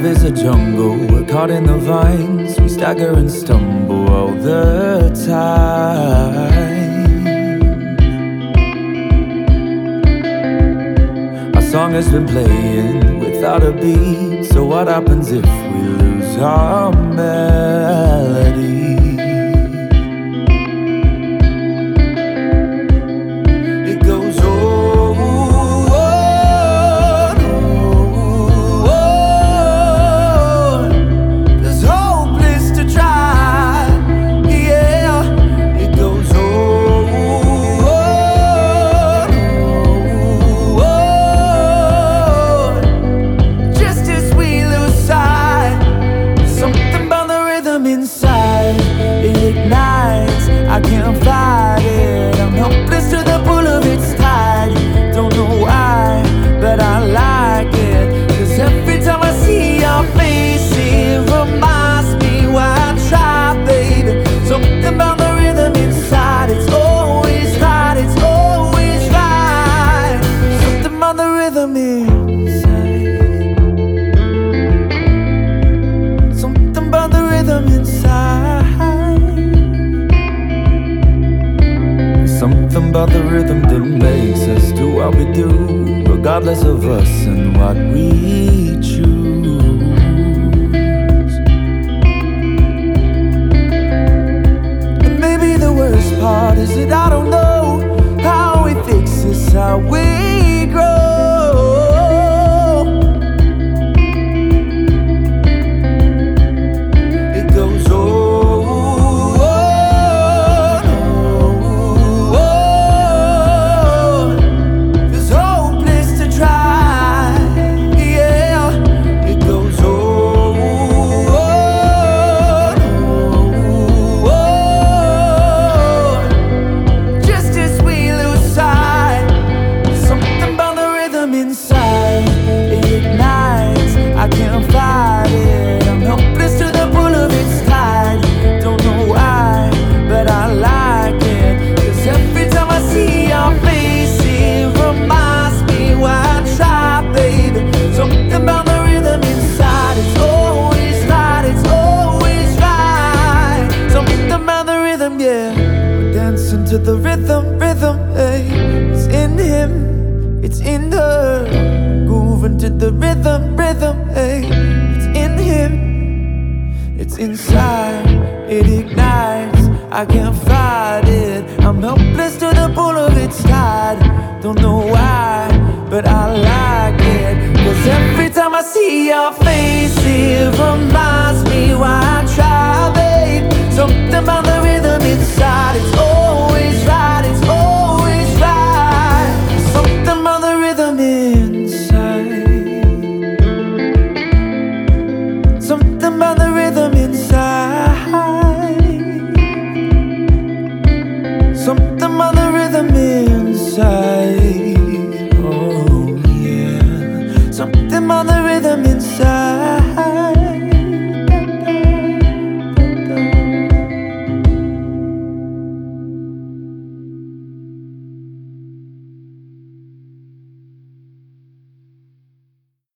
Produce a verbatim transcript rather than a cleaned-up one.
Love is a jungle, we're caught in the vines. We stagger and stumble all the time. Our song has been playing without a beat. So what happens if we lose our melody? Inside, it ignites, I can't fight it. I'm helpless to the pull of its tide. Don't know why, but I like it. Cause every time I see your face, it reminds me why I try, baby. Something about the rhythm inside, it's always right, it's always right. Something about the rhythm inside. Something about the rhythm inside. Something about the rhythm that makes us do what we do, regardless of us and what we choose. And maybe the worst part is that I don't know how we fix this, how we grow. Inside, it ignites, I can't fight it. I'm helpless to the pull of its tide. Don't know why, but I like it. Cause every time I see your face, it reminds me why I try, baby. Something about the rhythm inside, it's always right, it's always right. Something about the rhythm, yeah. We're dancing to the rhythm, rhythm, hey. It's in him, it's in her, grooving to the rhythm, rhythm, hey. It's in him, it's inside, it ignites, I can't fight it. I'm helpless to the pull of its tide. Don't know why, but I like it. Cause every time I see your face, it reminds